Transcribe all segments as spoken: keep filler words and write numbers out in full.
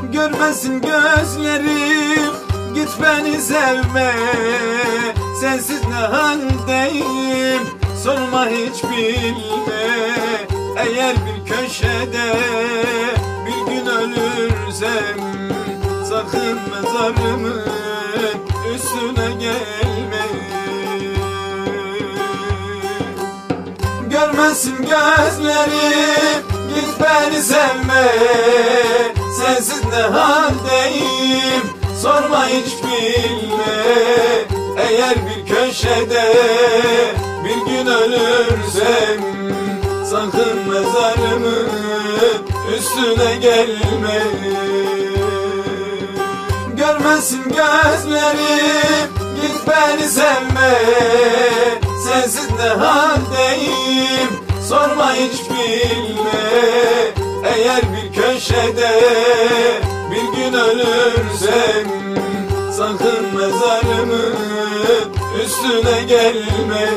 Görmesin gözlerim, git beni sevme. Sensiz ne haldeyim, sorma hiç bilme. Eğer bir köşede bir gün ölürsem, sakın mezarımın üstüne gelme. Görmesin gözlerim, git beni sevme. Sensiz ne haldeyim, sorma hiç bilme. Eğer bir köşede bir gün ölürsem, sakın mezarımın üstüne gelme. Görmesin gözlerim, git beni sevme. Sensiz ne haldeyim, sorma hiç bilme. Eğer bir köşede bir gün ölürsem, sakın mezarımın üstüne gelme.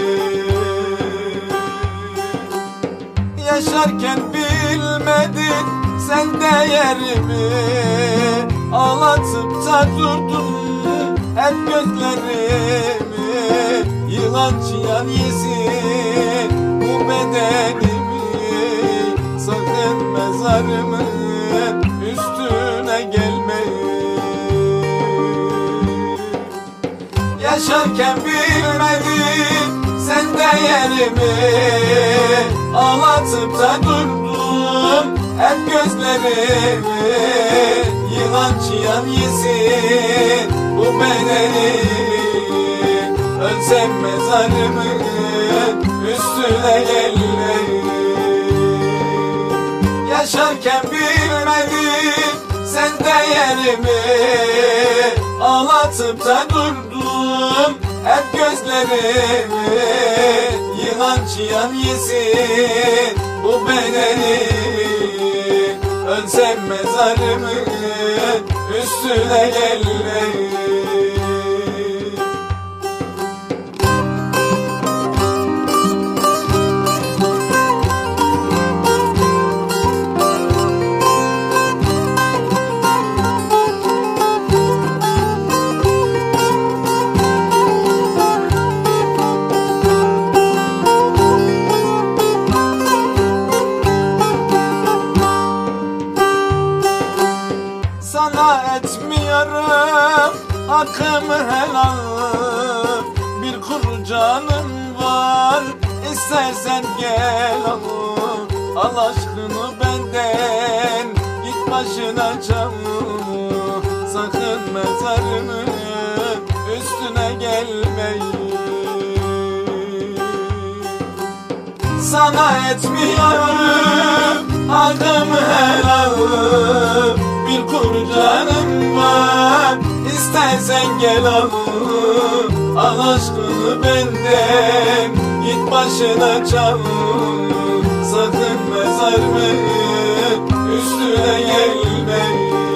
Yaşarken bilmedin sen değerimi, ağlatıp da durdun hep gözlerimi. Yılan çıyan yesin bu bedenimi, sakın mezarımın üstüne gelme. Yaşarken bilmedin sen değerimi, ağlatıp da durdum hep gözlerimi. Yılan çıyan yesin bu bedenimi, ölsem mezarımın üstüne gelme. Yaşarken bilmedin sen değerimi, ağlatıp da durdum hep gözlerimi. Yılan çıyan yesin bu bedenimi, ölsem mezarımın üstüne gelme. Sana etmiyorum hakkımı helal, bir kuru canım var, istersen gel al. Al aşkını benden, git başına çal. Sakın mezarımın üstüne gelme. Sana etmiyorum hakkımı helal, bir kuru canım var, istersen gel al. Al aşkını benden, git başına çal. Sakın mezarımın üstüne gelme.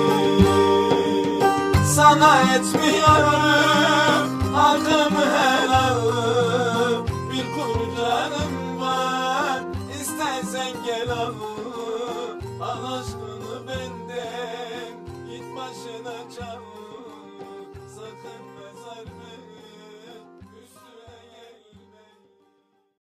Sana etmiyorum hakkımı helal, bir kuru canım var, istersen gel al. Al aşkını benden, git başına çal. Sakın